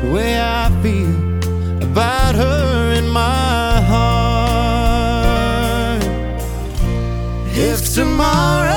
the way I feel about her in my heart. If tomorrow